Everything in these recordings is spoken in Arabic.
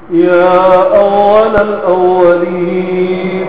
يا أول الأولين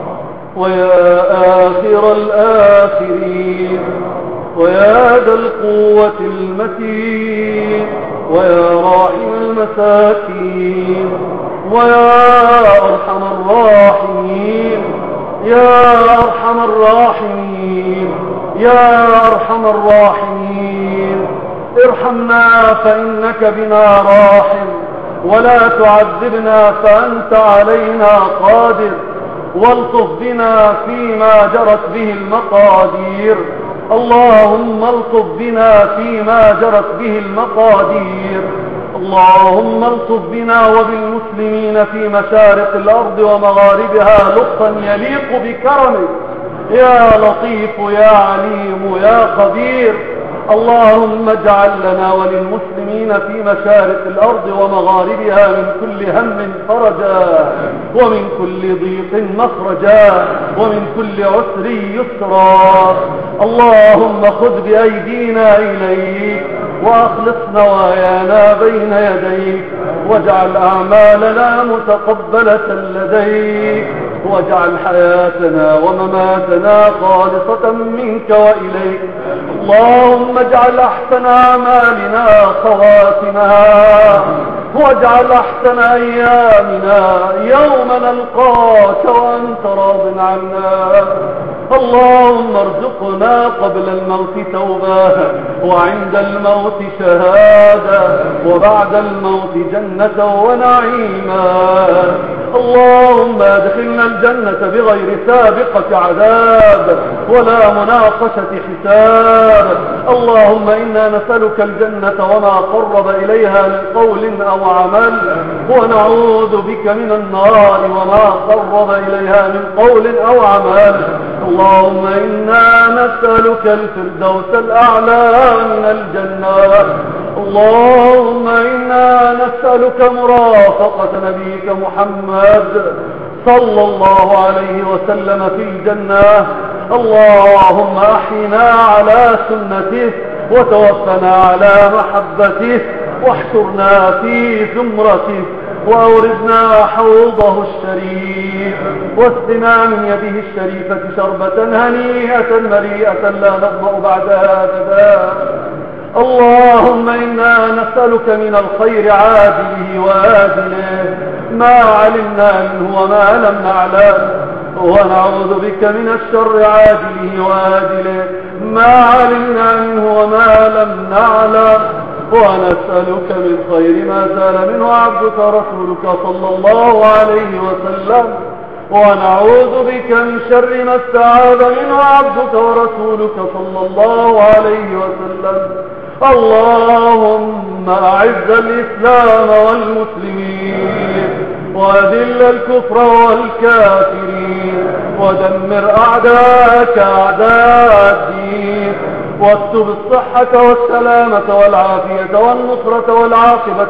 ويا آخر الآخرين ويا ذا القوة المتين ويا راحم المساكين ويا أرحم الراحمين يا أرحم الراحمين يا أرحم الراحمين ارحمنا فإنك بنا راحم ولا تعذبنا فأنت علينا قادر والطف بنا فيما جرت به المقادير اللهم الطف بنا فيما جرت به المقادير اللهم الطف بنا وبالمسلمين في مشارق الأرض ومغاربها لطفا يليق بكرمك يا لطيف يا عليم يا خبير اللهم اجعل لنا وللمسلمين في مشارق الأرض ومغاربها من كل هم فرجا ومن كل ضيق مخرجا ومن كل عسر يسرا اللهم خذ بأيدينا إليك وأخلص نوايانا بين يديك واجعل أعمالنا متقبلة لديك واجعل حياتنا ومماتنا خالصة منك وإليك اللهم اجعل أحسن أعمالنا خواتمها واجعل أحسن أيامنا يوم نلقاك وأنت راض عنا اللهم ارزقنا قبل الموت توبة وعند الموت شهادة وبعد الموت جنة ونعيما اللهم ادخلنا الجنة بغير سابقة عذاب ولا مناقشة حساب اللهم إنا نسألك الجنة وما قرب إليها من قول أو عمل ونعوذ بك من النار وما قرب إليها من قول أو عمل اللهم إنا نسألك الفردوس الأعلى من الجنة اللهم إنا نسألك مرافقة نبيك محمد صلى الله عليه وسلم في الجنة اللهم أحينا على سنته وتوفنا على محبته واحشرنا في زمرته وأوردنا حوضه الشريف واسقنا من يده الشريفة شربة هنيئة مريئة لا نظمأ بعدها أبدا اللهم إنا نسألك من الخير عاجله وآجله ما علمنا منه وما لم نعلم ونعوذ بك من الشر عاجله وآجله ما علمنا منه وما لم نعلم ونسألك من خير ما سأل منه عبدك رسولك صلى الله عليه وسلم ونعوذ بك من شر ما استعاذ منه عبدك ورسولك صلى الله عليه وسلم اللهم أعز الإسلام والمسلمين وأذل الكفر والكافرين ودمر أعداءك أعداء الدين واكتب الصحة والسلامة والعافية والنصرة والعاقبة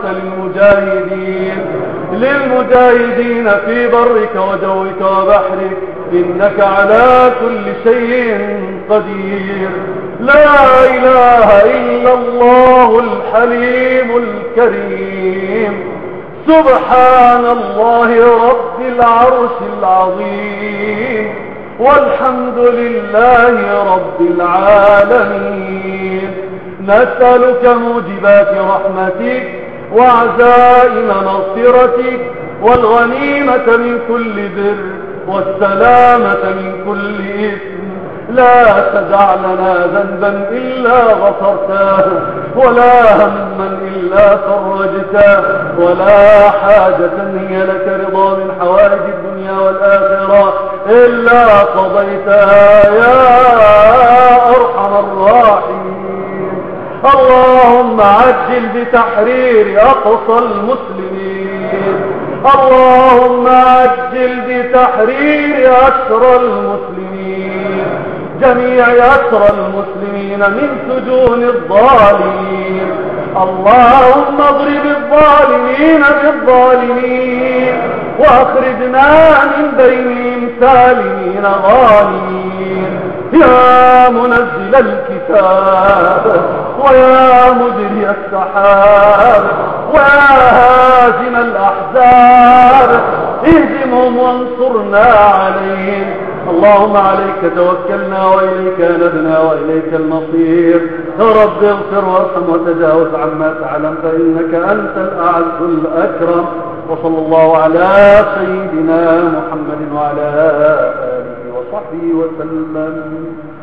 للمجاهدين في برك وجوك وبحرك إنك على كل شيء قدير لا إله إلا الله الحليم الكريم سبحان الله رب العرش العظيم والحمد لله رب العالمين نسألك موجبات رحمتك وعزائم مغفرتك والغنيمة من كل بر والسلامة من كل إثم لا تدع لنا ذنبا إلا غفرته ولا هما إلا فرجته ولا حاجة هي لك رضا من حوائج الدنيا والآخرة إلا قضيتها يا أرحم الراحمين اللهم عجل بتحرير أقصى المسلمين اللهم عجل بتحرير أسرى المسلمين جميع أسرى المسلمين من سجون الظالمين اللهم اضرب الظالمين بالظالمين وأخرجنا من بينهم سالمين غانمين يا منزل الكتاب ويا مجري السحاب ويا هازم الأحزاب اهزمهم وانصرنا عليهم. اللهم عليك توكلنا وإليك نبنا وإليك المصير. يا رب اغفر وارحم وتجاوز عما تعلم فإنك أنت الأعز الأكرم. وصلى الله على سيدنا محمد وعلى آله وصحبه وسلم.